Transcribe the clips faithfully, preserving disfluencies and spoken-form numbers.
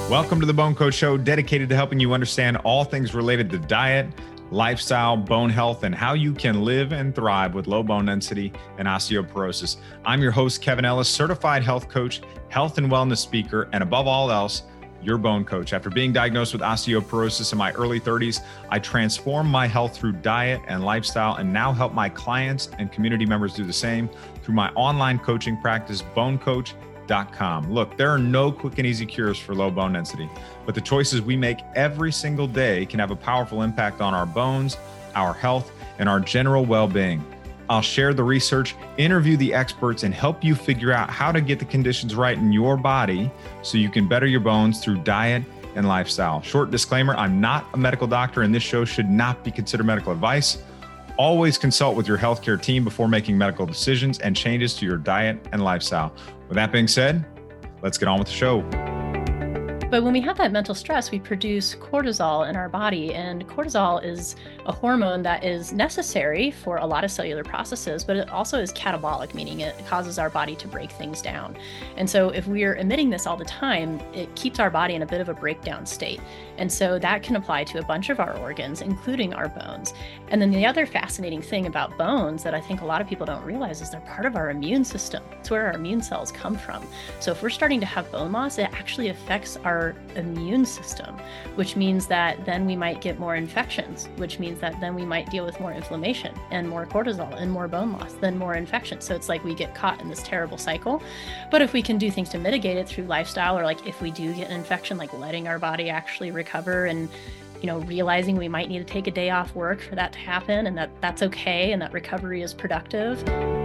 Welcome to the Bone Coach Show, dedicated to helping you understand all things related to diet, lifestyle, bone health, and how you can live and thrive with low bone density and osteoporosis. I'm your host, Kevin Ellis, certified health coach, health and wellness speaker, and above all else, your bone coach. After being diagnosed with osteoporosis in my early thirties, I transformed my health through diet and lifestyle and now help my clients and community members do the same through my online coaching practice, bone coach dot com. Look, there are no quick and easy cures for low bone density, but the choices we make every single day can have a powerful impact on our bones, our health, and our general well-being. I'll share the research, interview the experts, and help you figure out how to get the conditions right in your body so you can better your bones through diet and lifestyle. Short disclaimer, I'm not a medical doctor, and this show should not be considered medical advice. Always consult with your healthcare team before making medical decisions and changes to your diet and lifestyle. With that being said, let's get on with the show. But when we have that mental stress, we produce cortisol in our body, and cortisol is a hormone that is necessary for a lot of cellular processes, but it also is catabolic, meaning it causes our body to break things down. And so if we are emitting this all the time, it keeps our body in a bit of a breakdown state. And so that can apply to a bunch of our organs, including our bones. And then the other fascinating thing about bones that I think a lot of people don't realize is they're part of our immune system. It's where our immune cells come from. So if we're starting to have bone loss, it actually affects our Our immune system, which means that then we might get more infections, which means that then we might deal with more inflammation and more cortisol and more bone loss, then more infections. So it's like we get caught in this terrible cycle. But if we can do things to mitigate it through lifestyle, or like if we do get an infection, like letting our body actually recover and you know, realizing we might need to take a day off work for that to happen, and that that's okay, and that recovery is productive.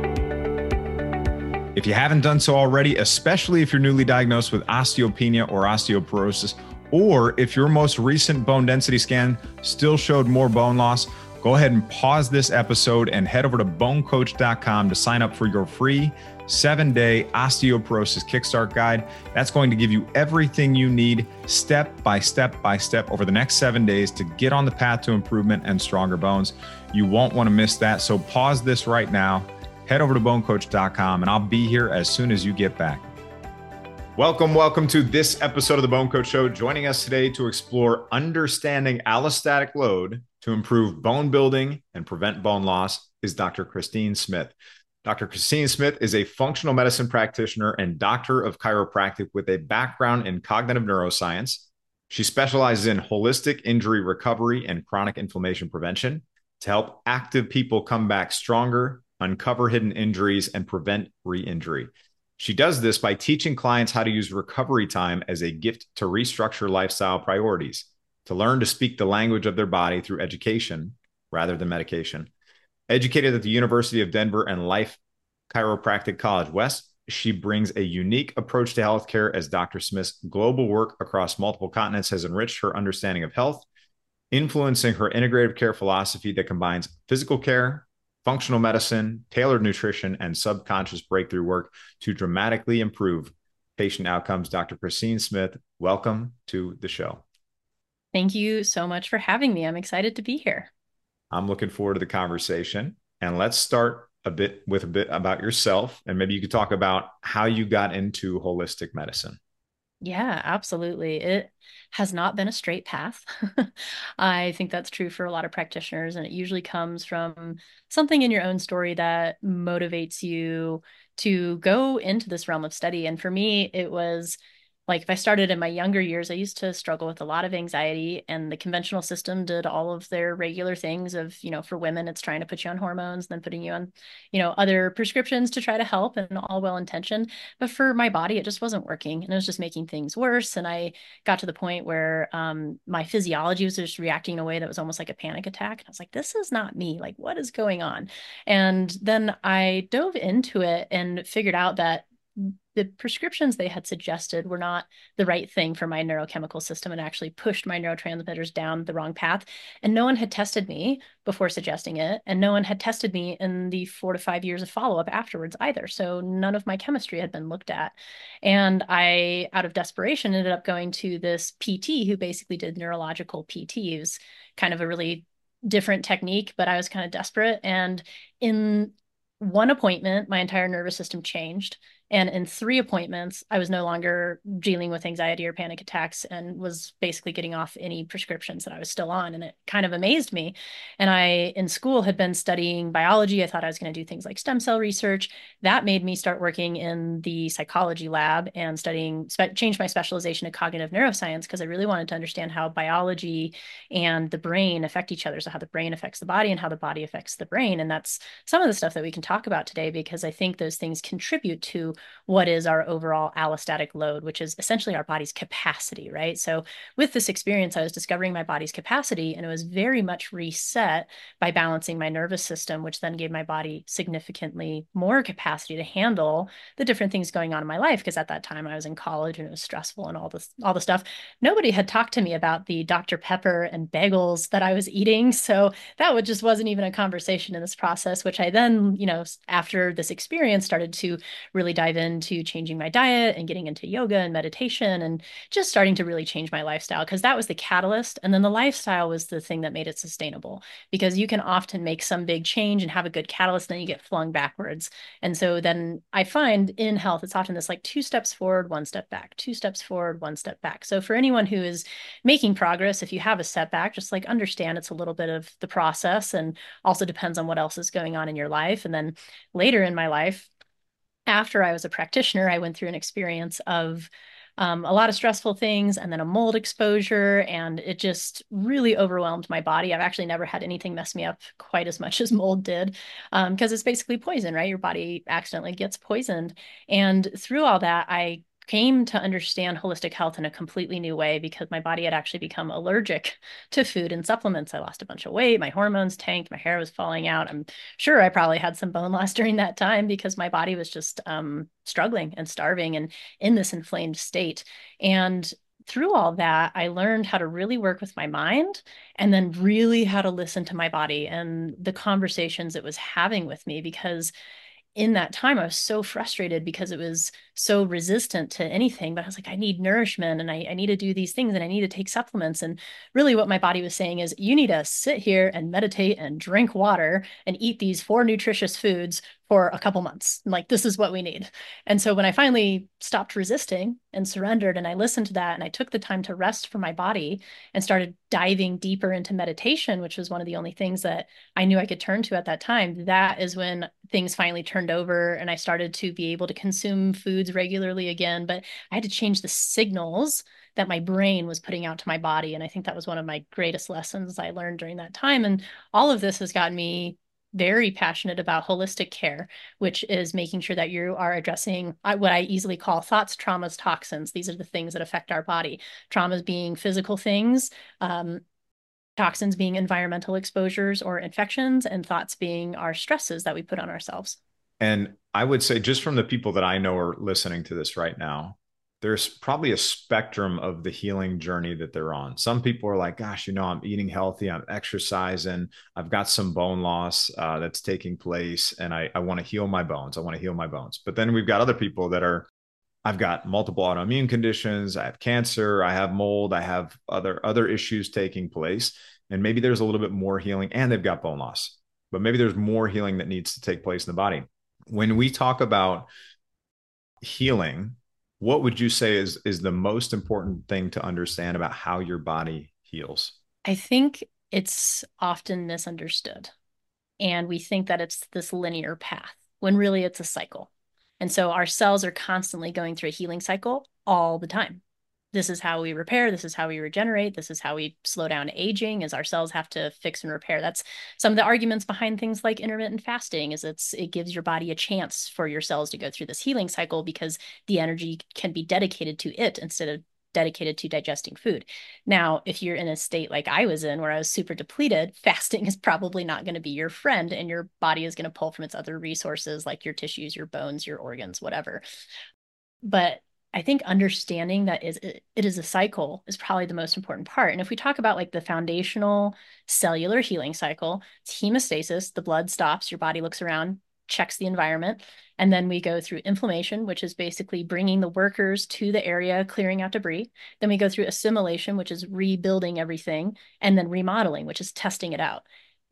If you haven't done so already, especially if you're newly diagnosed with osteopenia or osteoporosis, or if your most recent bone density scan still showed more bone loss, go ahead and pause this episode and head over to bone coach dot com to sign up for your free seven-day osteoporosis kickstart guide. That's going to give you everything you need step by step by step over the next seven days to get on the path to improvement and stronger bones. You won't want to miss that. So pause this right now. Head over to bone coach dot com and I'll be here as soon as you get back. Welcome, welcome to this episode of the Bone Coach Show. Joining us today to explore understanding allostatic load to improve bone building and prevent bone loss is Doctor Christine Smith. Doctor Christine Smith is a functional medicine practitioner and doctor of chiropractic with a background in cognitive neuroscience. She specializes in holistic injury recovery and chronic inflammation prevention to help active people come back stronger, uncover hidden injuries, and prevent re-injury. She does this by teaching clients how to use recovery time as a gift to restructure lifestyle priorities, to learn to speak the language of their body through education rather than medication. Educated at the University of Denver and Life Chiropractic College West, she brings a unique approach to healthcare as Doctor Smith's global work across multiple continents has enriched her understanding of health, influencing her integrative care philosophy that combines physical care, functional medicine, tailored nutrition, and subconscious breakthrough work to dramatically improve patient outcomes. Doctor Christine Smith, welcome to the show. Thank you so much for having me. I'm excited to be here. I'm looking forward to the conversation. And let's start a bit with a bit about yourself. And maybe you could talk about how you got into holistic medicine. Yeah, absolutely. It has not been a straight path. I think that's true for a lot of practitioners, and it usually comes from something in your own story that motivates you to go into this realm of study. And for me, it was like if I started in my younger years, I used to struggle with a lot of anxiety, and the conventional system did all of their regular things of, you know, for women, it's trying to put you on hormones, then putting you on, you know, other prescriptions to try to help, and all well intentioned. But for my body, it just wasn't working, and it was just making things worse. And I got to the point where um, my physiology was just reacting in a way that was almost like a panic attack. And I was like, this is not me. Like, what is going on? And then I dove into it and figured out that the prescriptions they had suggested were not the right thing for my neurochemical system and actually pushed my neurotransmitters down the wrong path. And no one had tested me before suggesting it. And no one had tested me in the four to five years of follow-up afterwards either. So none of my chemistry had been looked at. And I, out of desperation, ended up going to this P T who basically did neurological P T. It was kind of a really different technique, but I was kind of desperate. And in one appointment, my entire nervous system changed. And in three appointments, I was no longer dealing with anxiety or panic attacks and was basically getting off any prescriptions that I was still on. And it kind of amazed me. And I, in school, had been studying biology. I thought I was going to do things like stem cell research. That made me start working in the psychology lab and studying, spe- change my specialization to cognitive neuroscience because I really wanted to understand how biology and the brain affect each other. So, how the brain affects the body and how the body affects the brain. And that's some of the stuff that we can talk about today because I think those things contribute to what is our overall allostatic load, which is essentially our body's capacity, right? So, with this experience, I was discovering my body's capacity and it was very much reset by balancing my nervous system, which then gave my body significantly more capacity to handle the different things going on in my life. Because at that time I was in college and it was stressful and all this, all the stuff. Nobody had talked to me about the Doctor Pepper and bagels that I was eating. So that would just wasn't even a conversation in this process, which I then, you know, after this experience started to really dive into changing my diet and getting into yoga and meditation and just starting to really change my lifestyle because that was the catalyst. And then the lifestyle was the thing that made it sustainable because you can often make some big change and have a good catalyst, and then you get flung backwards. And so then I find in health, it's often this like two steps forward, one step back, two steps forward, one step back. So for anyone who is making progress, if you have a setback, just like understand it's a little bit of the process and also depends on what else is going on in your life. And then later in my life, after I was a practitioner, I went through an experience of um, a lot of stressful things and then a mold exposure, and it just really overwhelmed my body. I've actually never had anything mess me up quite as much as mold did um, because it's basically poison, right? Your body accidentally gets poisoned. And through all that, I came to understand holistic health in a completely new way because my body had actually become allergic to food and supplements. I lost a bunch of weight, my hormones tanked, my hair was falling out. I'm sure I probably had some bone loss during that time because my body was just um, struggling and starving and in this inflamed state. And through all that, I learned how to really work with my mind and then really how to listen to my body and the conversations it was having with me because in that time, I was so frustrated because it was so resistant to anything. But I was like, I need nourishment and I, I need to do these things and I need to take supplements. And really, what my body was saying is, you need to sit here and meditate and drink water and eat these four nutritious foods for a couple months. Like, this is what we need. And so when I finally stopped resisting and surrendered and I listened to that and I took the time to rest for my body and started diving deeper into meditation, which was one of the only things that I knew I could turn to at that time, that is when things finally turned over and I started to be able to consume foods regularly again. But I had to change the signals that my brain was putting out to my body. And I think that was one of my greatest lessons I learned during that time. And all of this has gotten me very passionate about holistic care, which is making sure that you are addressing what I easily call thoughts, traumas, toxins. These are the things that affect our body. Traumas being physical things, um, toxins being environmental exposures or infections, and thoughts being our stresses that we put on ourselves. And I would say, just from the people that I know are listening to this right now, there's probably a spectrum of the healing journey that they're on. Some people are like, gosh, you know, I'm eating healthy, I'm exercising, I've got some bone loss uh, that's taking place, and I, I want to heal my bones. I want to heal my bones. But then we've got other people that are, I've got multiple autoimmune conditions, I have cancer, I have mold, I have other other issues taking place. And maybe there's a little bit more healing, and they've got bone loss, but maybe there's more healing that needs to take place in the body. When we talk about healing, what would you say is is the most important thing to understand about how your body heals? I think it's often misunderstood. And we think that it's this linear path when really it's a cycle. And so our cells are constantly going through a healing cycle all the time. This is how we repair. This is how we regenerate. This is how we slow down aging, as our cells have to fix and repair. That's some of the arguments behind things like intermittent fasting, is it's it gives your body a chance for your cells to go through this healing cycle because the energy can be dedicated to it instead of dedicated to digesting food. Now, if you're in a state like I was in, where I was super depleted, fasting is probably not going to be your friend, and your body is going to pull from its other resources like your tissues, your bones, your organs, whatever. But I think understanding that is it is a cycle is probably the most important part. And if we talk about like the foundational cellular healing cycle, it's hemostasis, the blood stops, your body looks around, checks the environment. And then we go through inflammation, which is basically bringing the workers to the area, clearing out debris. Then we go through assimilation, which is rebuilding everything. And then remodeling, which is testing it out.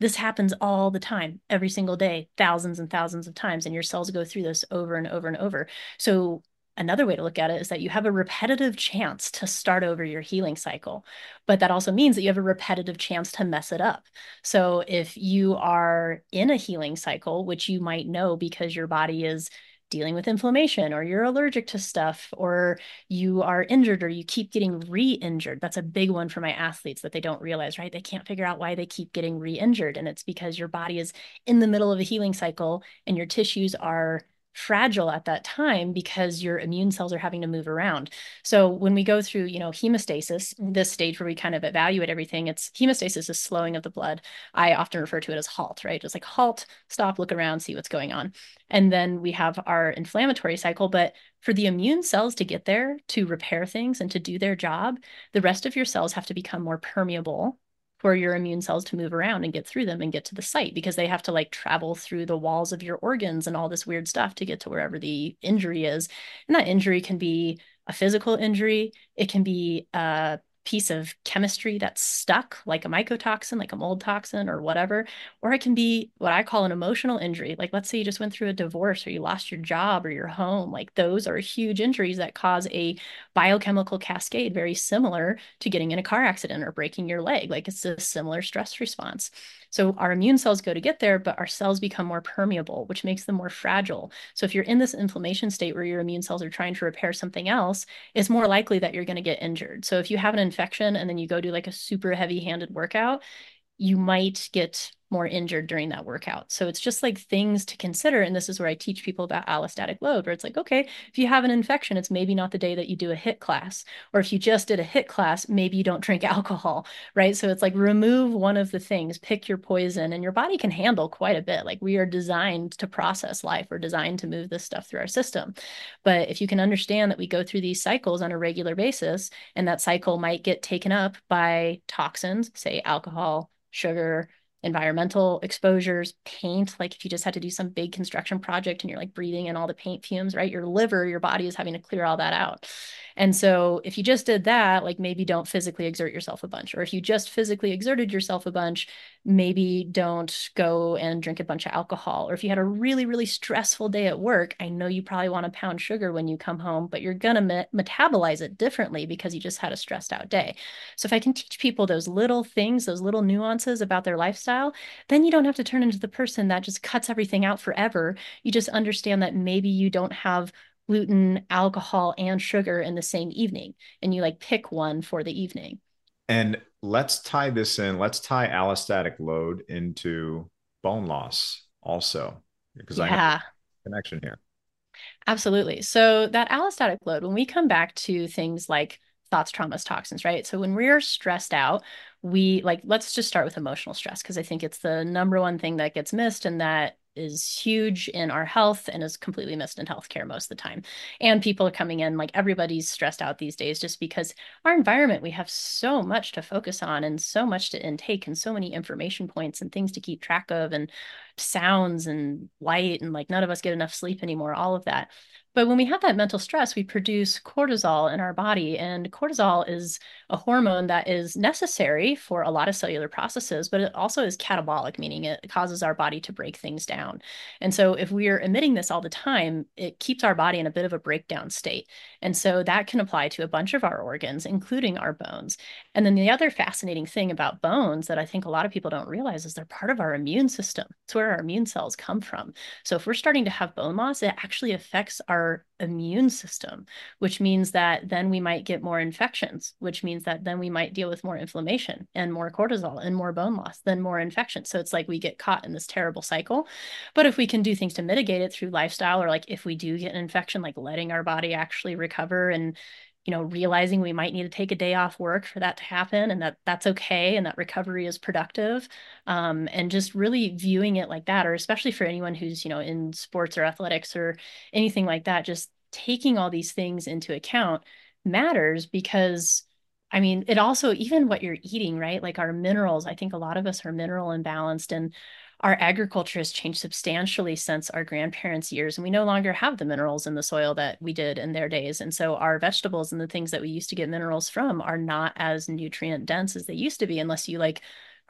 This happens all the time, every single day, thousands and thousands of times, and your cells go through this over and over and over. So another way to look at it is that you have a repetitive chance to start over your healing cycle, but that also means that you have a repetitive chance to mess it up. So if you are in a healing cycle, which you might know because your body is dealing with inflammation or you're allergic to stuff or you are injured or you keep getting re-injured. That's a big one for my athletes that they don't realize, right? They can't figure out why they keep getting re-injured. And it's because your body is in the middle of a healing cycle and your tissues are fragile at that time because your immune cells are having to move around. So when we go through, you know, hemostasis, this stage where we kind of evaluate everything, it's hemostasis is slowing of the blood. I often refer to it as halt, right? Just like halt, stop, look around, see what's going on. And then we have our inflammatory cycle. But for the immune cells to get there to repair things and to do their job, the rest of your cells have to become more permeable for your immune cells to move around and get through them and get to the site because they have to like travel through the walls of your organs and all this weird stuff to get to wherever the injury is. And that injury can be a physical injury, it can be a piece of chemistry that's stuck, like a mycotoxin, like a mold toxin or whatever, or it can be what I call an emotional injury. Like, let's say you just went through a divorce or you lost your job or your home. Like, those are huge injuries that cause a biochemical cascade very similar to getting in a car accident or breaking your leg. Like, it's a similar stress response. So our immune cells go to get there, but our cells become more permeable, which makes them more fragile. So if you're in this inflammation state where your immune cells are trying to repair something else, it's more likely that you're going to get injured. So if you have an infection and then you go do like a super heavy-handed workout, you might get more injured during that workout. So it's just like things to consider. And this is where I teach people about allostatic load, where it's like, okay, if you have an infection, it's maybe not the day that you do a HIIT class. Or if you just did a HIIT class, maybe you don't drink alcohol, right? So it's like remove one of the things, pick your poison, and your body can handle quite a bit. Like we are designed to process life. We're designed to move this stuff through our system. But if you can understand that we go through these cycles on a regular basis, and that cycle might get taken up by toxins, say alcohol, sugar, environmental exposures, paint. Like if you just had to do some big construction project and you're like breathing in all the paint fumes, right? Your liver, your body is having to clear all that out. And so if you just did that, like maybe don't physically exert yourself a bunch. Or if you just physically exerted yourself a bunch, maybe don't go and drink a bunch of alcohol. Or if you had a really, really stressful day at work, I know you probably want to pound sugar when you come home, but you're going to me- metabolize it differently because you just had a stressed out day. So if I can teach people those little things, those little nuances about their lifestyle, then you don't have to turn into the person that just cuts everything out forever. You just understand that maybe you don't have gluten, alcohol, and sugar in the same evening, and you like pick one for the evening. And let's tie this in. Let's tie allostatic load into bone loss also, because I know there's Yeah, a connection here. absolutely. So that allostatic load, when we come back to things like thoughts, traumas, toxins, right? So when we're stressed out, we like, let's just start with emotional stress because I think it's the number one thing that gets missed and that is huge in our health and is completely missed in healthcare most of the time. And people are coming in like everybody's stressed out these days just because our environment, we have so much to focus on and so much to intake and so many information points and things to keep track of and sounds and light and like none of us get enough sleep anymore, all of that. But when we have that mental stress, we produce cortisol in our body. And cortisol is a hormone that is necessary for a lot of cellular processes, but it also is catabolic, meaning it causes our body to break things down. And so if we are emitting this all the time, it keeps our body in a bit of a breakdown state. And so that can apply to a bunch of our organs, including our bones. And then the other fascinating thing about bones that I think a lot of people don't realize is they're part of our immune system. It's where our immune cells come from. So if we're starting to have bone loss, it actually affects our immune system, which means that then we might get more infections, which means that then we might deal with more inflammation and more cortisol and more bone loss, then more infection. So it's like we get caught in this terrible cycle. But if we can do things to mitigate it through lifestyle, or like if we do get an infection, like letting our body actually recover and you know, realizing we might need to take a day off work for that to happen and that that's okay and that recovery is productive. Um, and just really viewing it like that, or especially for anyone who's, you know, in sports or athletics or anything like that, just taking all these things into account matters because I mean, it also, even what you're eating, right? Like our minerals, I think a lot of us are mineral imbalanced and our agriculture has changed substantially since our grandparents' years, and we no longer have the minerals in the soil that we did in their days. And so our vegetables and the things that we used to get minerals from are not as nutrient dense as they used to be, unless you like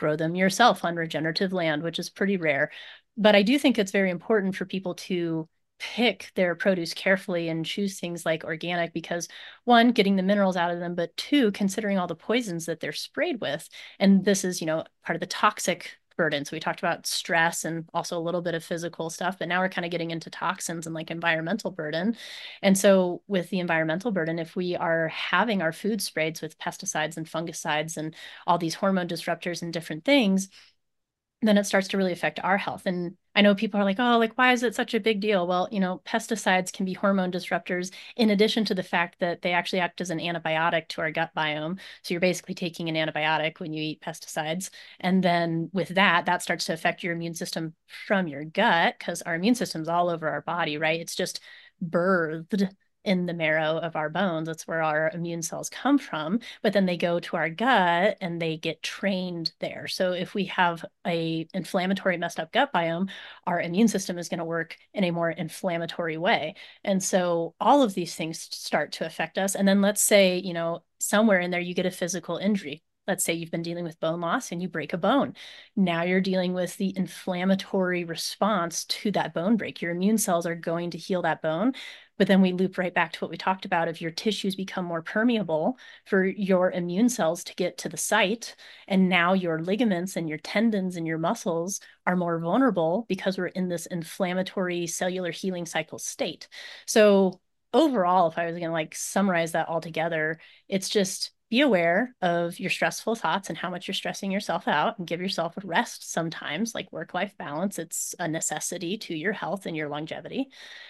grow them yourself on regenerative land, which is pretty rare. But I do think it's very important for people to pick their produce carefully and choose things like organic because one, getting the minerals out of them, but two, considering all the poisons that they're sprayed with. And this is, you know, part of the toxic burden. So we talked about stress and also a little bit of physical stuff, but now we're kind of getting into toxins and like environmental burden. And so with the environmental burden, if we are having our food sprayed with pesticides and fungicides and all these hormone disruptors and different things, then it starts to really affect our health. And I know people are like, oh, like, why is it such a big deal? Well, you know, pesticides can be hormone disruptors in addition to the fact that they actually act as an antibiotic to our gut biome. So you're basically taking an antibiotic when you eat pesticides. And then with that, that starts to affect your immune system from your gut because our immune system's all over our body, right? It's just birthed in the marrow of our bones. That's where our immune cells come from. But then they go to our gut and they get trained there. So if we have a inflammatory, messed up gut biome, our immune system is going to work in a more inflammatory way. And so all of these things start to affect us. And then let's say, you know, somewhere in there you get a physical injury. Let's say you've been dealing with bone loss and you break a bone. Now you're dealing with the inflammatory response to that bone break. Your immune cells are going to heal that bone. But then we loop right back to what we talked about. If your tissues become more permeable for your immune cells to get to the site, and now your ligaments and your tendons and your muscles are more vulnerable because we're in this inflammatory cellular healing cycle state. So overall, if I was going to like summarize that all together, it's just be aware of your stressful thoughts and how much you're stressing yourself out and give yourself a rest sometimes, like work-life balance. It's a necessity to your health and your longevity.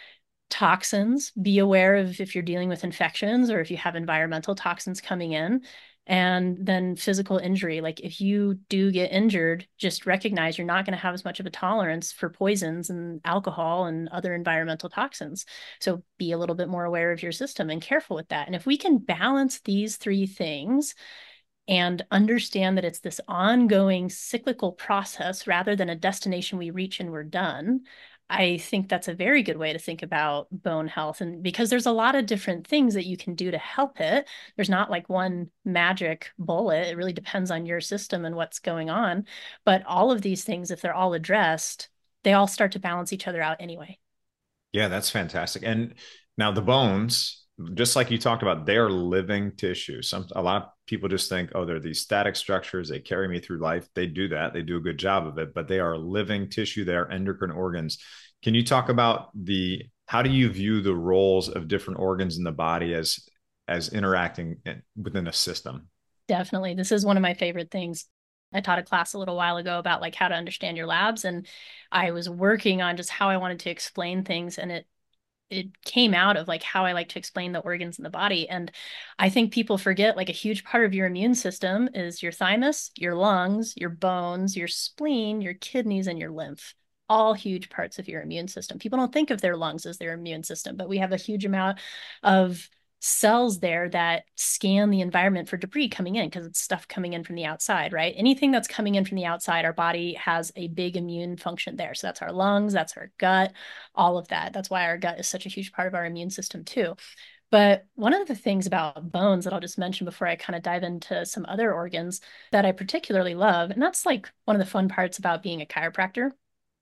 Toxins, be aware of if you're dealing with infections or if you have environmental toxins coming in. And then physical injury, like if you do get injured, just recognize you're not going to have as much of a tolerance for poisons and alcohol and other environmental toxins. So be a little bit more aware of your system and careful with that. And if we can balance these three things and understand that it's this ongoing cyclical process rather than a destination we reach and we're done, I think that's a very good way to think about bone health. And because there's a lot of different things that you can do to help it, there's not like one magic bullet. It really depends on your system and what's going on. But all of these things, if they're all addressed, they all start to balance each other out anyway. Yeah, that's fantastic. And now the bones, just like you talked about, they are living tissue. Some a lot of people just think, oh, they're these static structures. They carry me through life. They do that. They do a good job of it, but they are living tissue. They are endocrine organs. Can you talk about the how do you view the roles of different organs in the body as as interacting in, within a system? Definitely. This is one of my favorite things. I taught a class a little while ago about like how to understand your labs, and I was working on just how I wanted to explain things, and it it came out of like how I like to explain the organs in the body. And I think people forget like a huge part of your immune system is your thymus, your lungs, your bones, your spleen, your kidneys, and your lymph. All huge parts of your immune system. People don't think of their lungs as their immune system, but we have a huge amount of cells there that scan the environment for debris coming in because it's stuff coming in from the outside, right? Anything that's coming in from the outside, our body has a big immune function there. So that's our lungs, that's our gut, all of that. That's why our gut is such a huge part of our immune system too. But one of the things about bones that I'll just mention before I kind of dive into some other organs that I particularly love, and that's like one of the fun parts about being a chiropractor,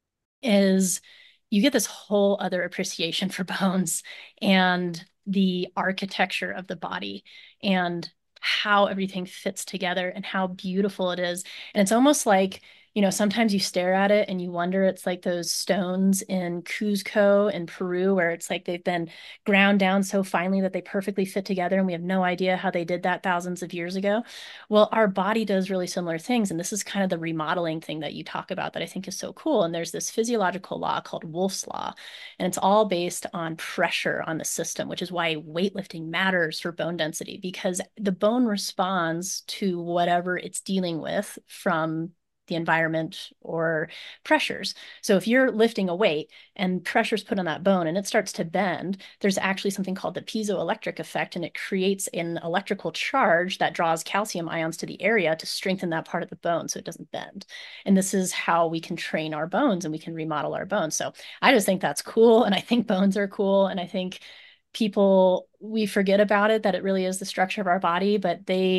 is you get this whole other appreciation for bones and the architecture of the body and how everything fits together and how beautiful it is. And it's almost like, you know, sometimes you stare at it and you wonder, it's like those stones in Cuzco in Peru, where it's like they've been ground down so finely that they perfectly fit together. And we have no idea how they did that thousands of years ago. Well, our body does really similar things. And this is kind of the remodeling thing that you talk about that I think is so cool. And there's this physiological law called Wolff's Law, and it's all based on pressure on the system, which is why weightlifting matters for bone density, because the bone responds to whatever it's dealing with from the environment or pressures. So if you're lifting a weight and pressure's put on that bone and it starts to bend, there's actually something called the piezoelectric effect, and it creates an electrical charge that draws calcium ions to the area to strengthen that part of the bone so it doesn't bend. And this is how we can train our bones and we can remodel our bones. So I just think that's cool, and I think bones are cool, and I think people, we forget about it, that it really is the structure of our body, but they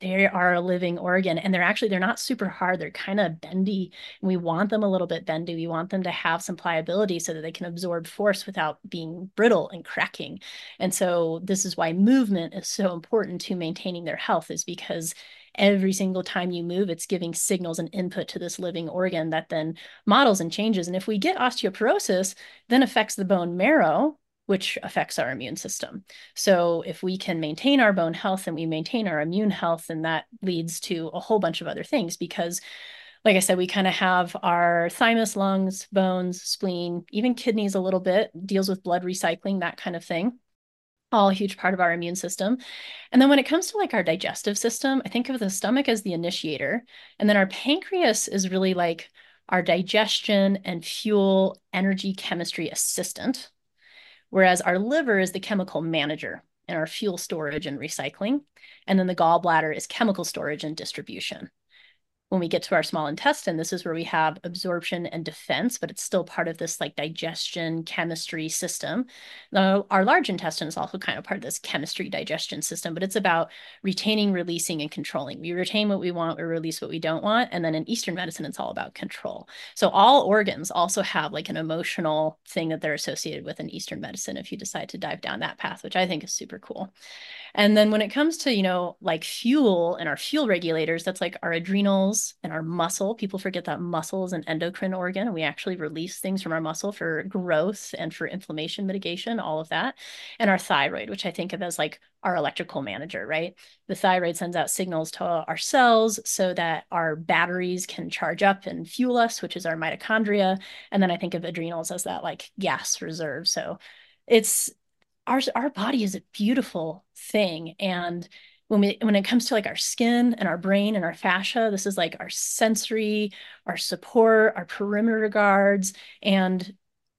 They are a living organ, and they're actually they're not super hard. They're kind of bendy, and we want them a little bit bendy. We want them to have some pliability so that they can absorb force without being brittle and cracking. And so this is why movement is so important to maintaining their health, is because every single time you move, it's giving signals and input to this living organ that then models and changes. And if we get osteoporosis, then affects the bone marrow, which affects our immune system. So if we can maintain our bone health and we maintain our immune health, then that leads to a whole bunch of other things because, like I said, we kind of have our thymus, lungs, bones, spleen, even kidneys a little bit, deals with blood recycling, that kind of thing. All a huge part of our immune system. And then when it comes to like our digestive system, I think of the stomach as the initiator. And then our pancreas is really like our digestion and fuel energy chemistry assistant, whereas our liver is the chemical manager and our fuel storage and recycling. And then the gallbladder is chemical storage and distribution. When we get to our small intestine, this is where we have absorption and defense, but it's still part of this like digestion chemistry system. Now, our large intestine is also kind of part of this chemistry digestion system, but it's about retaining, releasing, and controlling. We retain what we want, we release what we don't want. And then in Eastern medicine, it's all about control. So all organs also have like an emotional thing that they're associated with in Eastern medicine if you decide to dive down that path, which I think is super cool. And then when it comes to, you know, like fuel and our fuel regulators, that's like our adrenals and our muscle. People forget that muscle is an endocrine organ, and we actually release things from our muscle for growth and for inflammation mitigation, all of that. And our thyroid, which I think of as like our electrical manager, right? The thyroid sends out signals to our cells so that our batteries can charge up and fuel us, which is our mitochondria. And then I think of adrenals as that like gas reserve. So it's our our body is a beautiful thing. And when we when it comes to like our skin and our brain and our fascia, this is like our sensory, our support, our perimeter guards. And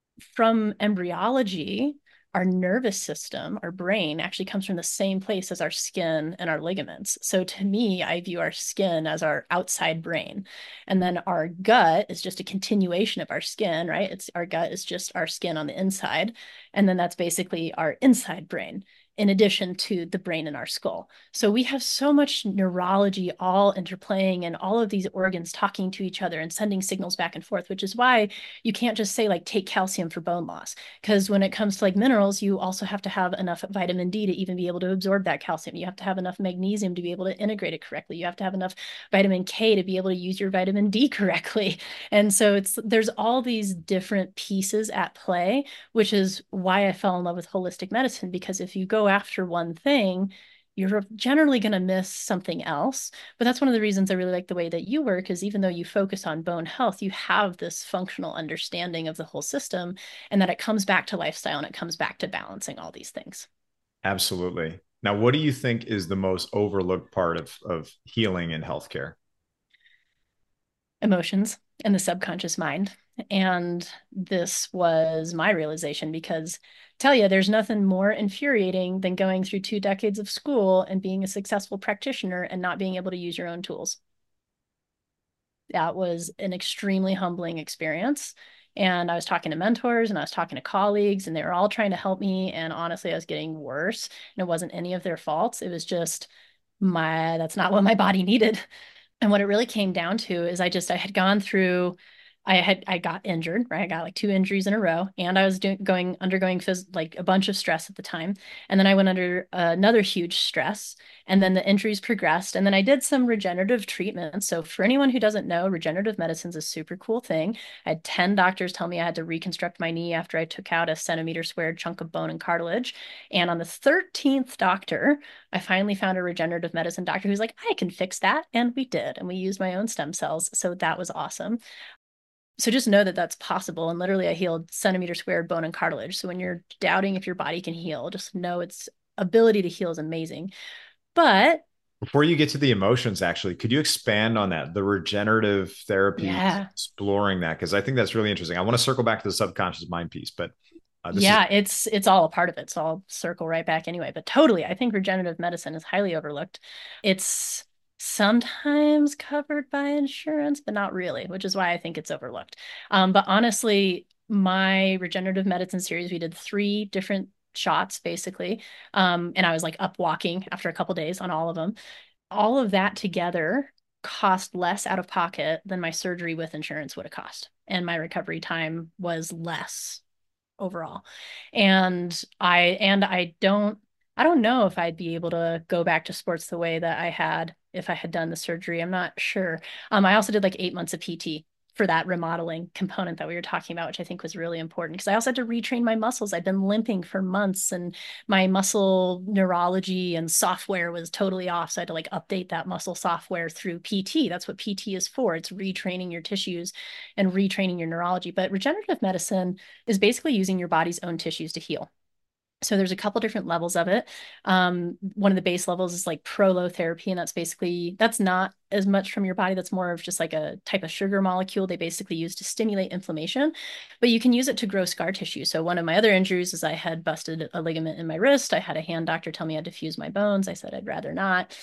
from embryology, our nervous system, our brain actually comes from the same place as our skin and our ligaments. So to me, I view our skin as our outside brain. And then our gut is just a continuation of our skin, right? It's our gut is just our skin on the inside. And then that's basically our inside brain, in addition to the brain in our skull. So we have so much neurology all interplaying and all of these organs talking to each other and sending signals back and forth, which is why you can't just say like take calcium for bone loss. Because when it comes to like minerals, you also have to have enough vitamin D to even be able to absorb that calcium. You have to have enough magnesium to be able to integrate it correctly. You have to have enough vitamin K to be able to use your vitamin D correctly. And so it's there's all these different pieces at play, which is why I fell in love with holistic medicine, because if you go after one thing, you're generally going to miss something else. But that's one of the reasons I really like the way that you work, is even though you focus on bone health, you have this functional understanding of the whole system, and that it comes back to lifestyle and it comes back to balancing all these things. Absolutely. Now, what do you think is the most overlooked part of, of healing in healthcare? Emotions and the subconscious mind. And this was my realization, because tell you, there's nothing more infuriating than going through two decades of school and being a successful practitioner and not being able to use your own tools. That was an extremely humbling experience. And I was talking to mentors and I was talking to colleagues, and they were all trying to help me. And honestly, I was getting worse. And it wasn't any of their faults. It was just my, that's not what my body needed. And what it really came down to is I just, I had gone through, I had, I got injured, right? I got like two injuries in a row, and I was doing, going, undergoing phys- like a bunch of stress at the time. And then I went under uh, another huge stress, and then the injuries progressed. And then I did some regenerative treatment. So for anyone who doesn't know, regenerative medicine is a super cool thing. I had ten doctors tell me I had to reconstruct my knee after I took out a centimeter squared chunk of bone and cartilage. And on the thirteenth doctor, I finally found a regenerative medicine doctor who's like, I can fix that. And we did. And we used my own stem cells. So that was awesome. So just know that that's possible. And literally, I healed centimeter squared bone and cartilage. So when you're doubting if your body can heal, just know its ability to heal is amazing. But Before you get to the emotions, actually, could you expand on that, the regenerative therapies, yeah, exploring that? Because I think that's really interesting. I want to circle back to the subconscious mind piece, but uh, this is yeah, it's it's all a part of it. So I'll circle right back anyway. But totally, I think regenerative medicine is highly overlooked. It's sometimes covered by insurance, but not really, which is why I think it's overlooked. Um, but honestly, my regenerative medicine series, we did three different shots basically. Um, and I was like up walking after a couple days on all of them. all of that together cost less out of pocket than my surgery with insurance would have cost. And my recovery time was less overall. And I and I don't I don't know if I'd be able to go back to sports the way that I had if I had done the surgery. I'm not sure. Um, I also did like eight months of P T for that remodeling component that we were talking about, which I think was really important because I also had to retrain my muscles. I'd been limping for months and my muscle neurology and software was totally off. So I had to like update that muscle software through P T. That's what P T is for. It's retraining your tissues and retraining your neurology. But regenerative medicine is basically using your body's own tissues to heal. So there's a couple different levels of it. Um, one of the base levels is like prolotherapy, and that's basically that's not as much from your body. That's more of just like a type of sugar molecule they basically use to stimulate inflammation, but you can use it to grow scar tissue. So one of my other injuries is I had busted a ligament in my wrist. I had a hand doctor tell me I had to fuse my bones. I said I'd rather not,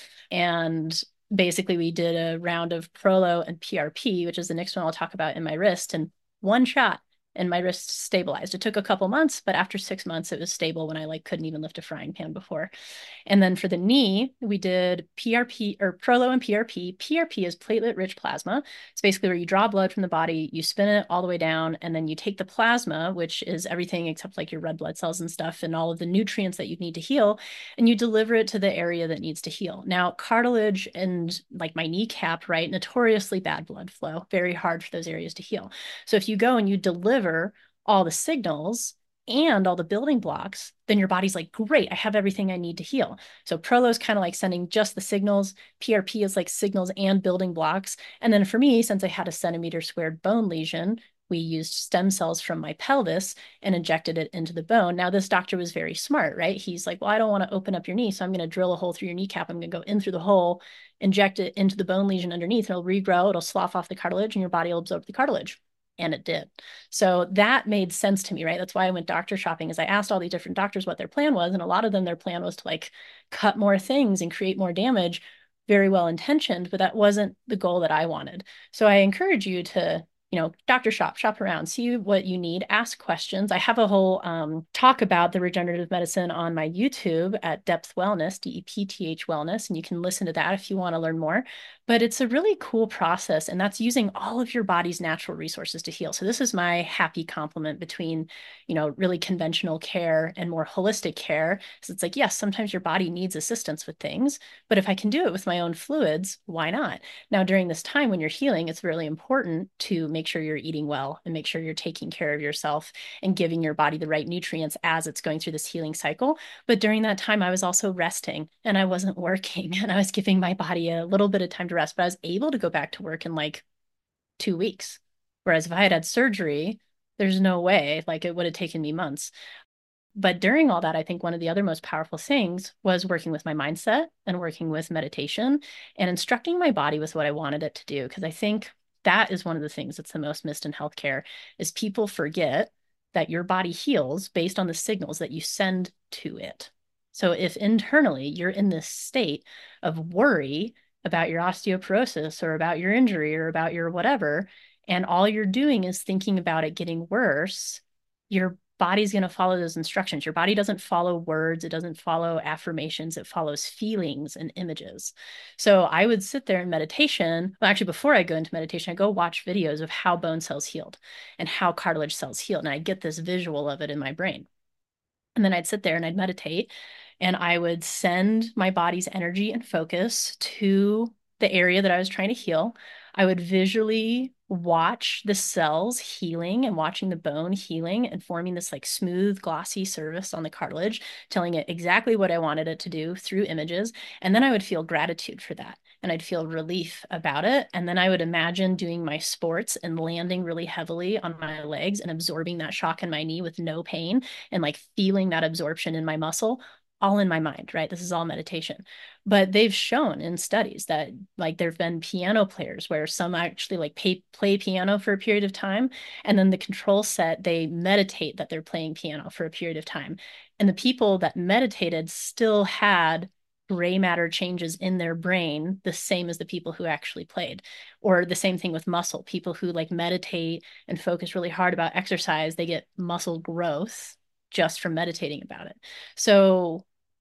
and basically we did a round of Prolo and P R P, which is the next one I'll talk about in my wrist, and one shot and my wrist stabilized. It took a couple months, but after six months, it was stable when I like couldn't even lift a frying pan before. And then for the knee, we did P R P or Prolo and P R P. P R P is platelet-rich plasma. It's basically where you draw blood from the body, you spin it all the way down, and then you take the plasma, which is everything except like your red blood cells and stuff, and all of the nutrients that you need to heal, and you deliver it to the area that needs to heal. Now, cartilage and like my kneecap, right, notoriously bad blood flow, very hard for those areas to heal. So if you go and you deliver all the signals and all the building blocks, then your body's like, great, I have everything I need to heal. So Prolo is kind of like sending just the signals. P R P is like signals and building blocks. And then for me, since I had a centimeter squared bone lesion, we used stem cells from my pelvis and injected it into the bone. Now, this doctor was very smart, right? He's like, well, I don't want to open up your knee, so I'm going to drill a hole through your kneecap. I'm going to go in through the hole, inject it into the bone lesion underneath. It'll regrow, it'll slough off the cartilage, and your body will absorb the cartilage. And it did. So that made sense to me, right? That's why I went doctor shopping, is I asked all these different doctors what their plan was. And a lot of them, their plan was to like cut more things and create more damage. Very well intentioned, but that wasn't the goal that I wanted. So I encourage you to, you know, doctor shop, shop around, see what you need, ask questions. I have a whole um, talk about the regenerative medicine on my YouTube at Depth Wellness, D E P T H Wellness, and you can listen to that if you want to learn more. But it's a really cool process, and that's using all of your body's natural resources to heal. So this is my happy complement between, you know, really conventional care and more holistic care. So it's like, yes, sometimes your body needs assistance with things, but if I can do it with my own fluids, why not? Now, during this time when you're healing, it's really important to make sure you're eating well and make sure you're taking care of yourself and giving your body the right nutrients as it's going through this healing cycle. But during that time, I was also resting and I wasn't working, and I was giving my body a little bit of time to rest, but I was able to go back to work in like two weeks. Whereas if I had had surgery, there's no way, like it would have taken me months. But during all that, I think one of the other most powerful things was working with my mindset and working with meditation and instructing my body with what I wanted it to do. Because I think that is one of the things that's the most missed in healthcare is people forget that your body heals based on the signals that you send to it. So if internally you're in this state of worry about your osteoporosis or about your injury or about your whatever, and all you're doing is thinking about it getting worse, your body's going to follow those instructions. Your body doesn't follow words. It doesn't follow affirmations. It follows feelings and images. So I would sit there in meditation. Well, actually, before I go into meditation, I go watch videos of how bone cells healed and how cartilage cells healed. And I get this visual of it in my brain. And then I'd sit there and I'd meditate and I would send my body's energy and focus to the area that I was trying to heal. I would visually watch the cells healing and watching the bone healing and forming this like smooth, glossy surface on the cartilage, telling it exactly what I wanted it to do through images. And then I would feel gratitude for that. And I'd feel relief about it. And then I would imagine doing my sports and landing really heavily on my legs and absorbing that shock in my knee with no pain and like feeling that absorption in my muscle, all in my mind, right? This is all meditation. But they've shown in studies that like there've been piano players where some actually like pay, play piano for a period of time, and then the control set, they meditate that they're playing piano for a period of time. And the people that meditated still had gray matter changes in their brain, the same as the people who actually played. Or the same thing with muscle. People who like meditate and focus really hard about exercise, they get muscle growth just from meditating about it. So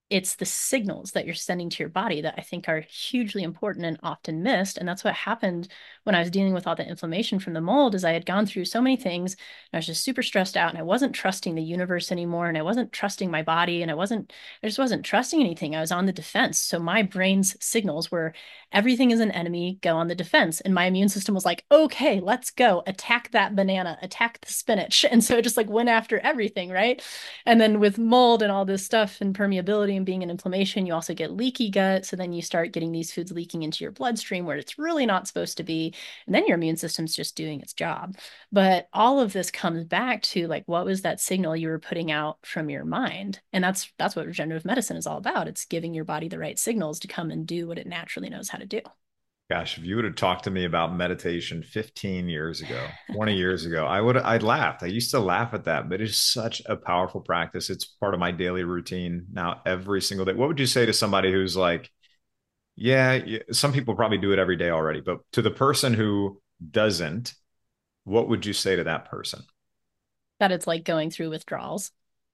it's the signals that you're sending to your body that I think are hugely important and often missed. And that's what happened when I was dealing with all the inflammation from the mold, is I had gone through so many things and I was just super stressed out, and I wasn't trusting the universe anymore, and I wasn't trusting my body, and I wasn't I just wasn't trusting anything. I was on the defense. So my brain's signals were everything is an enemy, go on the defense. And my immune system was like, okay, let's go. Attack that banana, attack the spinach. And so it just like went after everything, right? And then with mold and all this stuff and permeability and being an inflammation, you also get leaky gut. So then you start getting these foods leaking into your bloodstream where it's really not supposed to be. And then your immune system's just doing its job. But all of this comes back to like, what was that signal you were putting out from your mind? And that's that's what regenerative medicine is all about. It's giving your body the right signals to come and do what it naturally knows how to do. Gosh, if you would have talked to me about meditation fifteen years ago, twenty years ago, I would I'd laughed. I used to laugh at that, but it is such a powerful practice. It's part of my daily routine now every single day. What would you say to somebody who's like, yeah, yeah, some people probably do it every day already, but to the person who doesn't, what would you say to that person? That it's like going through withdrawals.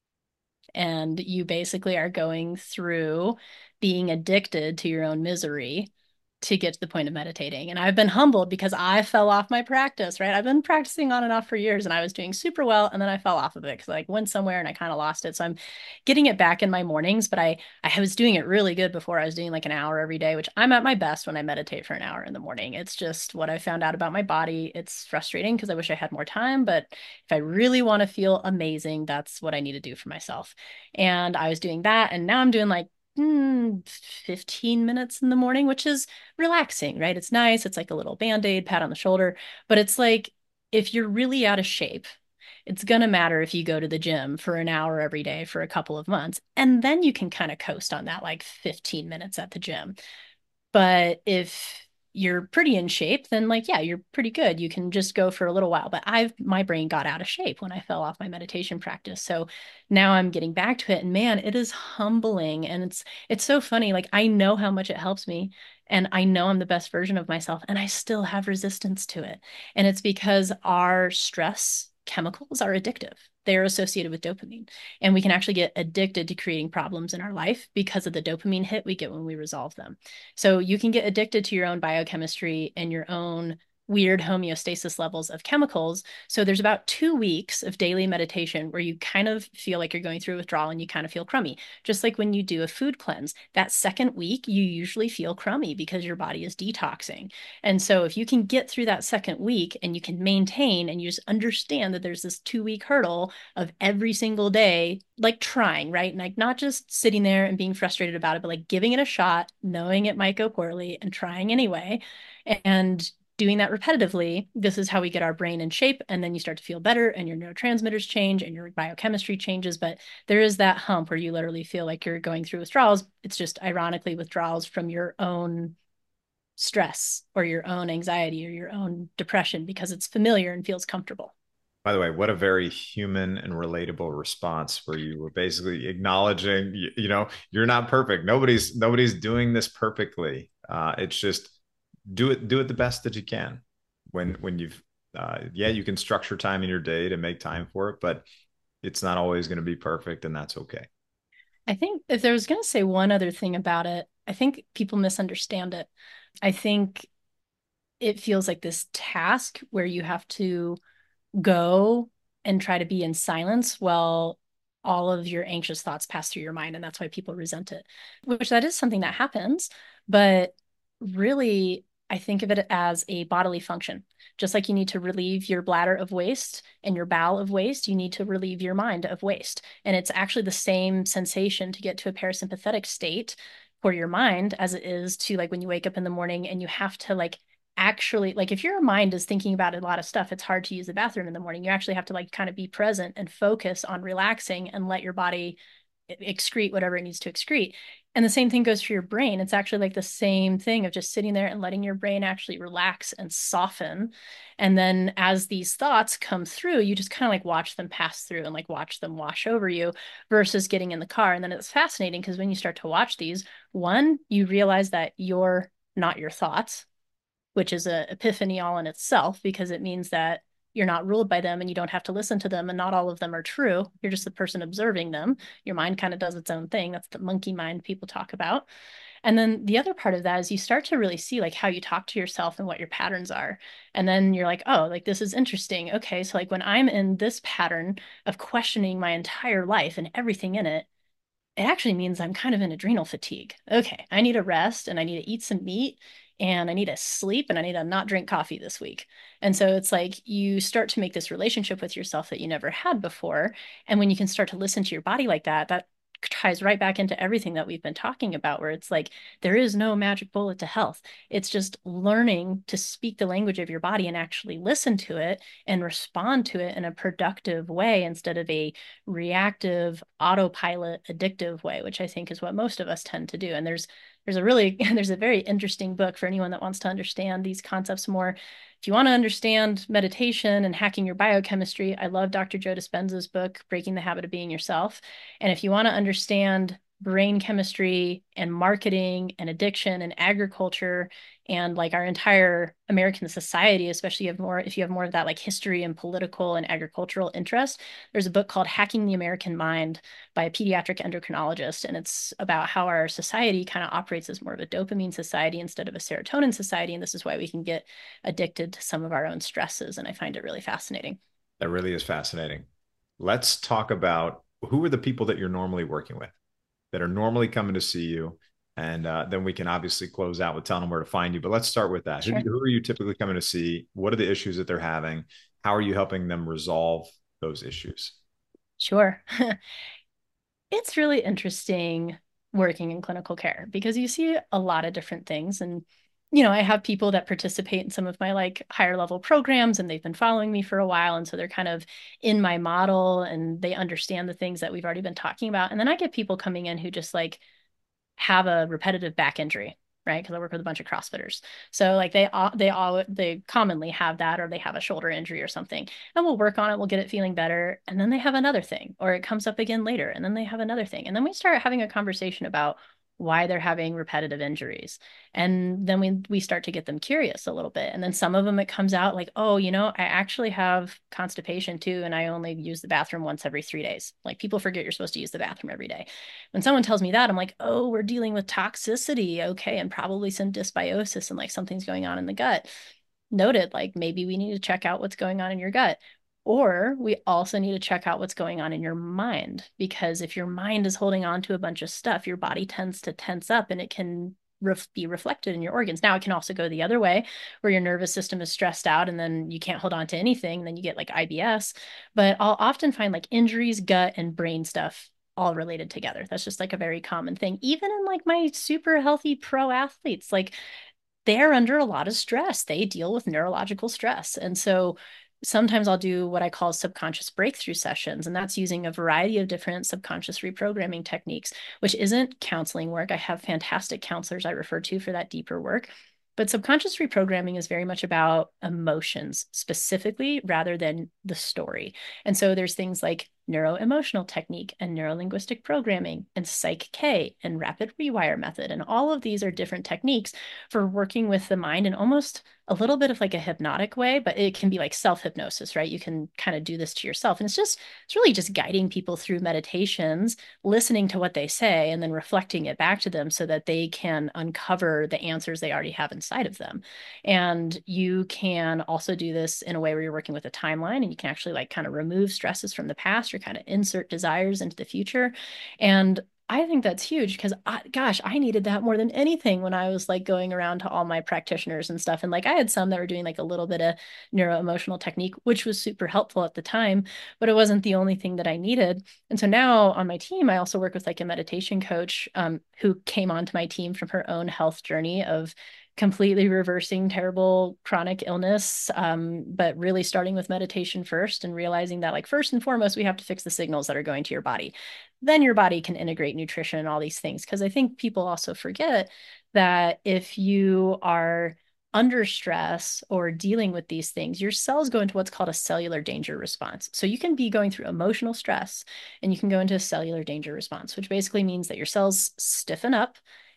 And you basically are going through being addicted to your own misery to get to the point of meditating. And I've been humbled because I fell off my practice, right? I've been practicing on and off for years and I was doing super well. And then I fell off of it because I like went somewhere and I kind of lost it. So I'm getting it back in my mornings, but I, I was doing it really good before. I was doing like an hour every day, which I'm at my best when I meditate for an hour in the morning. It's just what I found out about my body. It's frustrating because I wish I had more time, but if I really want to feel amazing, that's what I need to do for myself. And I was doing that. And now I'm doing like mm, fifteen minutes in the morning, which is relaxing, right? It's nice. It's like a little band-aid, pat on the shoulder. But it's like if you're really out of shape, it's going to matter if you go to the gym for an hour every day for a couple of months. And then you can kind of coast on that, like fifteen minutes at the gym. But if you're pretty in shape, then like, yeah, you're pretty good. You can just go for a little while. But I've, my brain got out of shape when I fell off my meditation practice. So now I'm getting back to it. And man, it is humbling. And it's, it's so funny. Like I know how much it helps me. And I know I'm the best version of myself. And I still have resistance to it. And it's because our stress chemicals are addictive. They're associated with dopamine. And we can actually get addicted to creating problems in our life because of the dopamine hit we get when we resolve them. So you can get addicted to your own biochemistry and your own weird homeostasis levels of chemicals. So there's about two weeks of daily meditation where you kind of feel like you're going through withdrawal and you kind of feel crummy. Just like when you do a food cleanse, that second week, you usually feel crummy because your body is detoxing. And so if you can get through that second week and you can maintain and you just understand that there's this two week hurdle of every single day, like trying, right? And like not just sitting there and being frustrated about it, but like giving it a shot, knowing it might go poorly and trying anyway. And doing that repetitively, this is how we get our brain in shape. And then you start to feel better and your neurotransmitters change and your biochemistry changes. But there is that hump where you literally feel like you're going through withdrawals. It's just ironically withdrawals from your own stress or your own anxiety or your own depression because it's familiar and feels comfortable. By the way, what a very human and relatable response where you were basically acknowledging, you, you know, you're not perfect. Nobody's nobody's doing this perfectly. Uh, it's just do it do it the best that you can. When when you've uh, yeah, you can structure time in your day to make time for it, but it's not always going to be perfect, and that's okay. I think if there was going to say one other thing about it, I think people misunderstand it. I think it feels like this task where you have to go and try to be in silence while all of your anxious thoughts pass through your mind. And that's why people resent it, which that is something that happens. But really, I think of it as a bodily function. Just like you need to relieve your bladder of waste and your bowel of waste, you need to relieve your mind of waste. And it's actually the same sensation to get to a parasympathetic state for your mind as it is to like when you wake up in the morning and you have to like actually like if your mind is thinking about a lot of stuff, it's hard to use the bathroom in the morning. You actually have to like kind of be present and focus on relaxing and let your body excrete whatever it needs to excrete. And the same thing goes for your brain. It's actually like the same thing of just sitting there and letting your brain actually relax and soften. And then as these thoughts come through, you just kind of like watch them pass through and like watch them wash over you versus getting in the car. And then it's fascinating because when you start to watch these, one, you realize that you're not your thoughts, which is an epiphany all in itself because it means that you're not ruled by them and you don't have to listen to them. And not all of them are true. You're just the person observing them. Your mind kind of does its own thing. That's the monkey mind people talk about. And then the other part of that is you start to really see like how you talk to yourself and what your patterns are. And then you're like, oh, like this is interesting. Okay. So like when I'm in this pattern of questioning my entire life and everything in it, it actually means I'm kind of in adrenal fatigue. Okay, I need a rest and I need to eat some meat and I need to sleep and I need to not drink coffee this week. And so it's like you start to make this relationship with yourself that you never had before. And when you can start to listen to your body like that, that ties right back into everything that we've been talking about, where it's like there is no magic bullet to health. It's just learning to speak the language of your body and actually listen to it and respond to it in a productive way instead of a reactive, autopilot, addictive way, which I think is what most of us tend to do. And there's there's a really there's a very interesting book for anyone that wants to understand these concepts more. If you want to understand meditation and hacking your biochemistry, I love Doctor Joe Dispenza's book, Breaking the Habit of Being Yourself. And if you want to understand brain chemistry and marketing and addiction and agriculture and like our entire American society, especially if more if you have more of that like history and political and agricultural interest, there's a book called Hacking the American Mind by a pediatric endocrinologist. And it's about how our society kind of operates as more of a dopamine society instead of a serotonin society. And this is why we can get addicted to some of our own stresses. And I find it really fascinating. That really is fascinating. Let's talk about who are the people that you're normally working with that are normally coming to see you. And uh, then we can obviously close out with telling them where to find you. But let's start with that. Sure. Who, who are you typically coming to see? What are the issues that they're having? How are you helping them resolve those issues? Sure. It's really interesting working in clinical care because you see a lot of different things. And, you know, I have people that participate in some of my like higher level programs and they've been following me for a while. And so they're kind of in my model and they understand the things that we've already been talking about. And then I get people coming in who just like have a repetitive back injury, right? Because I work with a bunch of CrossFitters. So like they all they all they commonly have that, or they have a shoulder injury or something. And we'll work on it, we'll get it feeling better. And then they have another thing, or it comes up again later, and then they have another thing. And then we start having a conversation about why they're having repetitive injuries. And then we we start to get them curious a little bit. And then some of them it comes out like, oh, you know, I actually have constipation too, and I only use the bathroom once every three days. Like people forget you're supposed to use the bathroom every day. When someone tells me that, I'm like, oh, we're dealing with toxicity. Okay, and probably some dysbiosis and like something's going on in the gut. Noted, like maybe we need to check out what's going on in your gut. Or we also need to check out what's going on in your mind, because if your mind is holding on to a bunch of stuff, your body tends to tense up and it can ref- be reflected in your organs. Now, it can also go the other way where your nervous system is stressed out and then you can't hold on to anything. Then you get like I B S. But I'll often find like injuries, gut, and brain stuff all related together. That's just like a very common thing. Even in like my super healthy pro athletes, like they're under a lot of stress. They deal with neurological stress. And so sometimes I'll do what I call subconscious breakthrough sessions, and that's using a variety of different subconscious reprogramming techniques, which isn't counseling work. I have fantastic counselors I refer to for that deeper work. But subconscious reprogramming is very much about emotions specifically rather than the story. And so there's things like neuro-emotional technique and neurolinguistic programming and Psych-K and rapid rewire method. And all of these are different techniques for working with the mind in almost a little bit of like a hypnotic way, but it can be like self-hypnosis, right? You can kind of do this to yourself. And it's just, it's really just guiding people through meditations, listening to what they say, and then reflecting it back to them so that they can uncover the answers they already have inside of them. And you can also do this in a way where you're working with a timeline and you can actually like kind of remove stresses from the past or kind of insert desires into the future. And I think that's huge because, gosh, I needed that more than anything when I was like going around to all my practitioners and stuff. And like I had some that were doing like a little bit of neuro emotional technique, which was super helpful at the time, but it wasn't the only thing that I needed. And so now on my team, I also work with like a meditation coach um, who came onto my team from her own health journey of completely reversing terrible chronic illness, um, but really starting with meditation first and realizing that like first and foremost, we have to fix the signals that are going to your body. Then your body can integrate nutrition and all these things. Because I think people also forget that if you are under stress or dealing with these things, your cells go into what's called a cellular danger response. So you can be going through emotional stress and you can go into a cellular danger response, which basically means that your cells stiffen up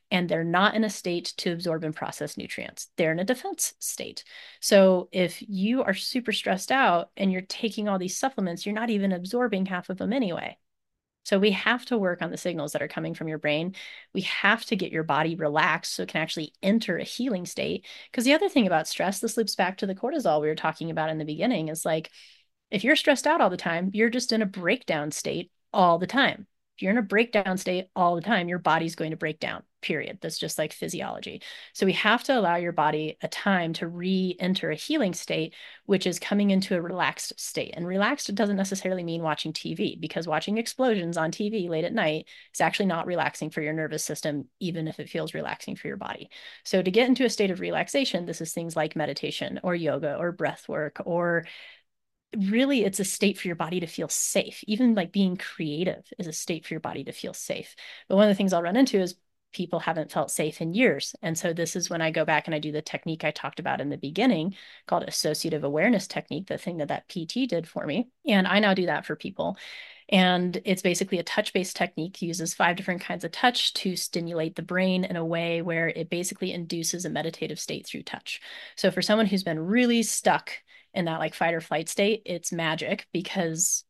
and they're not in a state to absorb and process nutrients. They're in a defense state. So if you are super stressed out and you're taking all these supplements, you're not even absorbing half of them anyway. So we have to work on the signals that are coming from your brain. We have to get your body relaxed so it can actually enter a healing state. Because the other thing about stress, this loops back to the cortisol we were talking about in the beginning, is like, if you're stressed out all the time, you're just in a breakdown state all the time. If you're in a breakdown state all the time, your body's going to break down, period. That's just like physiology. So we have to allow your body a time to re-enter a healing state, which is coming into a relaxed state. And relaxed doesn't necessarily mean watching T V, because watching explosions on T V late at night is actually not relaxing for your nervous system, even if it feels relaxing for your body. So to get into a state of relaxation, this is things like meditation or yoga or breath work, or really it's a state for your body to feel safe. Even like being creative is a state for your body to feel safe. But one of the things I'll run into is people haven't felt safe in years. And so this is when I go back and I do the technique I talked about in the beginning called associative awareness technique, the thing that that P T did for me. And I now do that for people. And it's basically a touch-based technique, uses five different kinds of touch to stimulate the brain in a way where it basically induces a meditative state through touch. So for someone who's been really stuck in that like fight or flight state, it's magic, because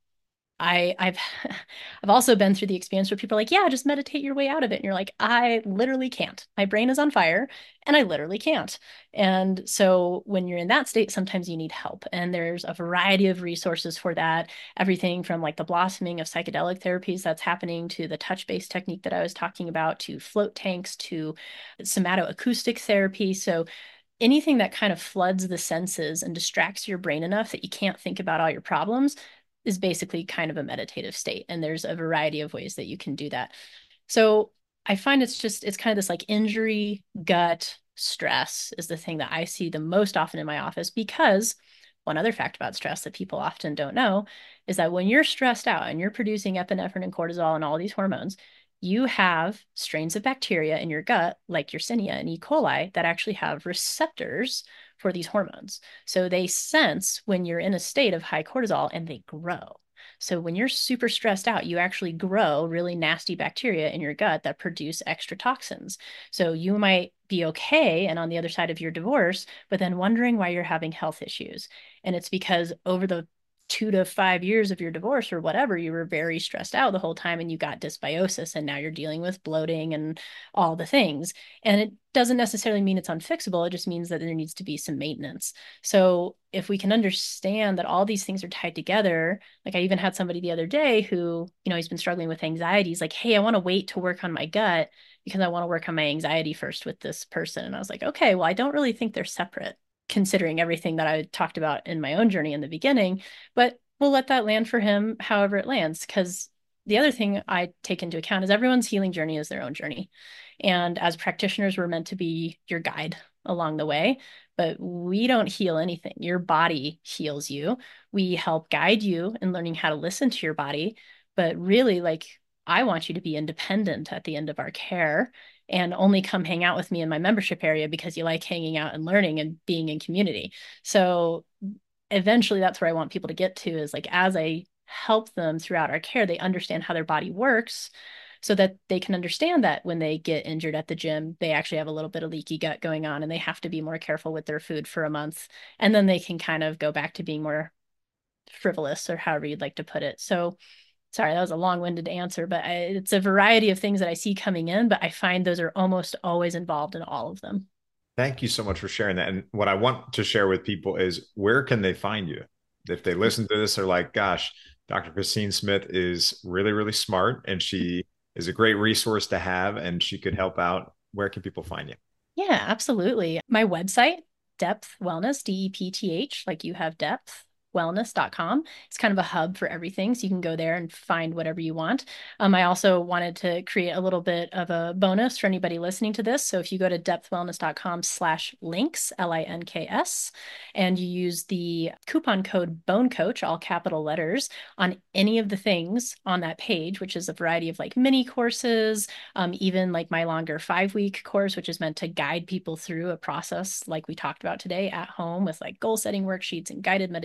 I I've I've also been through the experience where people are like, yeah, just meditate your way out of it. And you're like, I literally can't. My brain is on fire and I literally can't. And so when you're in that state, sometimes you need help. And there's a variety of resources for that. Everything from like the blossoming of psychedelic therapies that's happening, to the touch-based technique that I was talking about, to float tanks, to somatoacoustic therapy. So anything that kind of floods the senses and distracts your brain enough that you can't think about all your problems is basically kind of a meditative state. And there's a variety of ways that you can do that. So I find it's just, it's kind of this like injury, gut, stress is the thing that I see the most often in my office. Because one other fact about stress that people often don't know is that when you're stressed out and you're producing epinephrine and cortisol and all these hormones, you have strains of bacteria in your gut, like Yersinia and E. coli, that actually have receptors for these hormones. So they sense when you're in a state of high cortisol and they grow. So when you're super stressed out, you actually grow really nasty bacteria in your gut that produce extra toxins. So you might be okay and on the other side of your divorce, but then wondering why you're having health issues. And it's because over the two to five years of your divorce or whatever, you were very stressed out the whole time and you got dysbiosis, and now you're dealing with bloating and all the things. And it doesn't necessarily mean it's unfixable. It just means that there needs to be some maintenance. So if we can understand that all these things are tied together, like I even had somebody the other day who, you know, he's been struggling with anxiety. He's like, hey, I want to wait to work on my gut because I want to work on my anxiety first with this person. And I was like, okay, well, I don't really think they're separate, considering everything that I talked about in my own journey in the beginning, but we'll let that land for him however it lands. Because the other thing I take into account is everyone's healing journey is their own journey. And as practitioners, we're meant to be your guide along the way, but we don't heal anything. Your body heals you. We help guide you in learning how to listen to your body, but really, like, I want you to be independent at the end of our care and only come hang out with me in my membership area because you like hanging out and learning and being in community. So eventually that's where I want people to get to, is like, as I help them throughout our care, they understand how their body works so that they can understand that when they get injured at the gym, they actually have a little bit of leaky gut going on and they have to be more careful with their food for a month. And then they can kind of go back to being more frivolous, or however you'd like to put it. So sorry, that was a long-winded answer, but I, it's a variety of things that I see coming in, but I find those are almost always involved in all of them. Thank you so much for sharing that. And what I want to share with people is, where can they find you? If they listen to this, they're like, gosh, Doctor Christine Smith is really, really smart and she is a great resource to have and she could help out. Where can people find you? Yeah, absolutely. My website, Depth Wellness, D E P T H, like you have depth, wellness dot com. It's kind of a hub for everything. So you can go there and find whatever you want. Um, I also wanted to create a little bit of a bonus for anybody listening to this. So if you go to depth wellness dot com slash links, L I N K S, and you use the coupon code BONECOACH, all capital letters, on any of the things on that page, which is a variety of like mini courses, um, even like my longer five week course, which is meant to guide people through a process like we talked about today at home with like goal setting worksheets and guided meditations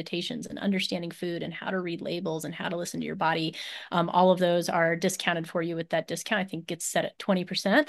nutrients and understanding food and how to read labels and how to listen to your body. Um, all of those are discounted for you with that discount. I think it's set at twenty percent.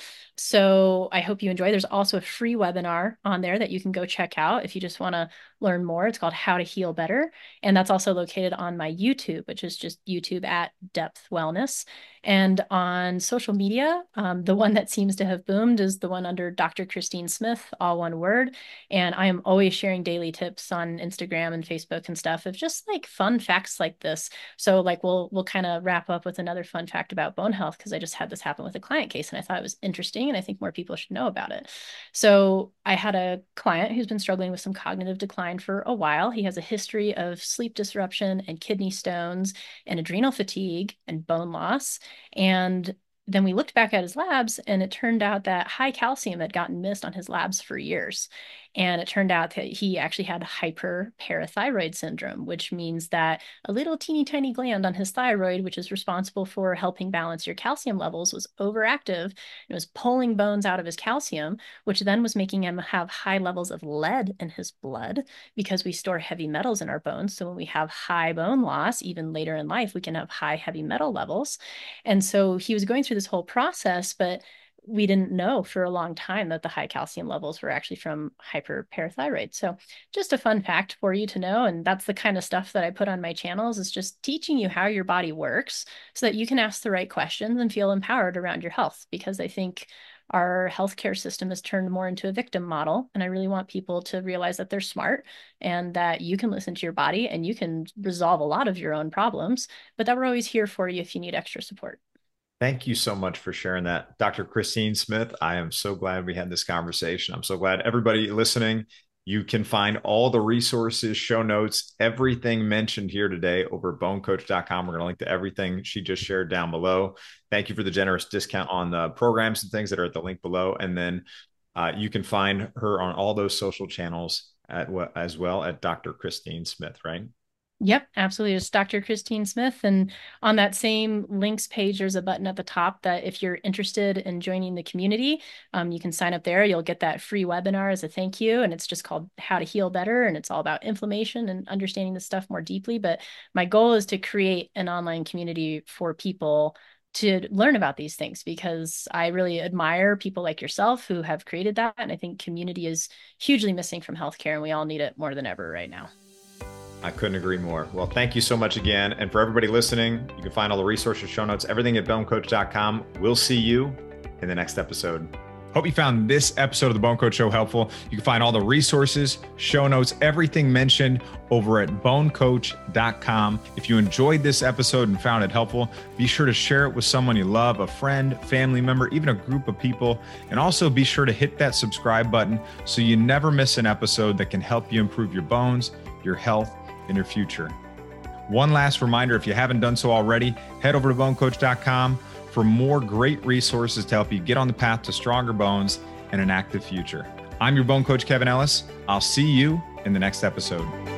So I hope you enjoy. There's also a free webinar on there that you can go check out if you just want to learn more. It's called How to Heal Better. And that's also located on my YouTube, which is just YouTube at Depth Wellness. And on social media, um, the one that seems to have boomed is the one under Doctor Christine Smith, all one word. And I am always sharing daily tips on Instagram and Facebook and stuff of just like fun facts like this. So like we'll we'll kind of wrap up with another fun fact about bone health, because I just had this happen with a client case and I thought it was interesting and I think more people should know about it. So I had a client who's been struggling with some cognitive decline for a while. He has a history of sleep disruption and kidney stones and adrenal fatigue and bone loss. And then we looked back at his labs and it turned out that high calcium had gotten missed on his labs for years. And it turned out that he actually had hyperparathyroid syndrome, which means that a little teeny tiny gland on his thyroid, which is responsible for helping balance your calcium levels, was overactive. It was pulling bones out of his calcium, which then was making him have high levels of lead in his blood, because we store heavy metals in our bones. So when we have high bone loss, even later in life, we can have high heavy metal levels. And so he was going through this whole process, but we didn't know for a long time that the high calcium levels were actually from hyperparathyroid. So just a fun fact for you to know. And that's the kind of stuff that I put on my channels, is just teaching you how your body works so that you can ask the right questions and feel empowered around your health. Because I think our healthcare system has turned more into a victim model. And I really want people to realize that they're smart and that you can listen to your body and you can resolve a lot of your own problems, but that we're always here for you if you need extra support. Thank you so much for sharing that, Doctor Christine Smith. I am so glad we had this conversation. I'm so glad everybody listening, you can find all the resources, show notes, everything mentioned here today over at bone coach dot com. We're going to link to everything she just shared down below. Thank you for the generous discount on the programs and things that are at the link below. And then uh, you can find her on all those social channels at, as well at Doctor Christine Smith, right? Yep, absolutely. It's Doctor Christine Smith. And on that same links page, there's a button at the top that if you're interested in joining the community, um, you can sign up there. You'll get that free webinar as a thank you. And it's just called How to Heal Better. And it's all about inflammation and understanding this stuff more deeply. But my goal is to create an online community for people to learn about these things, because I really admire people like yourself who have created that. And I think community is hugely missing from healthcare, and we all need it more than ever right now. I couldn't agree more. Well, thank you so much again. And for everybody listening, you can find all the resources, show notes, everything at bone coach dot com. We'll see you in the next episode. Hope you found this episode of the Bone Coach Show helpful. You can find all the resources, show notes, everything mentioned over at bone coach dot com. If you enjoyed this episode and found it helpful, be sure to share it with someone you love, a friend, family member, even a group of people. And also be sure to hit that subscribe button so you never miss an episode that can help you improve your bones, your health, and your future. One last reminder, if you haven't done so already, head over to bone coach dot com for more great resources to help you get on the path to stronger bones and an active future. I'm your bone coach, Kevin Ellis. I'll see you in the next episode.